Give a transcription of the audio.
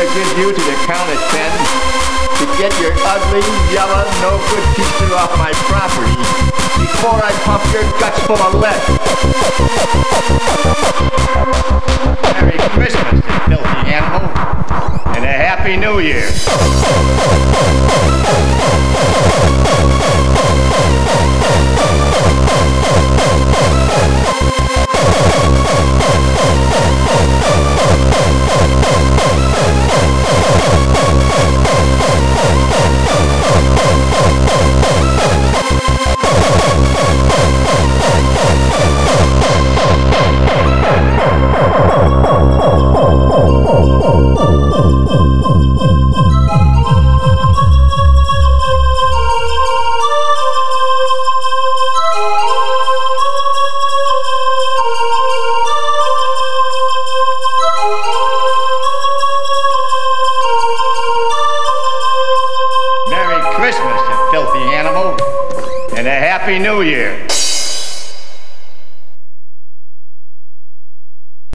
with you to the count of 10 to get your ugly, yellow, no good pieces off my property before I pump your guts full of lead. Merry Christmas, you filthy animal, and a Happy New Year. Merry Christmas, you filthy animal, and a Happy New Year.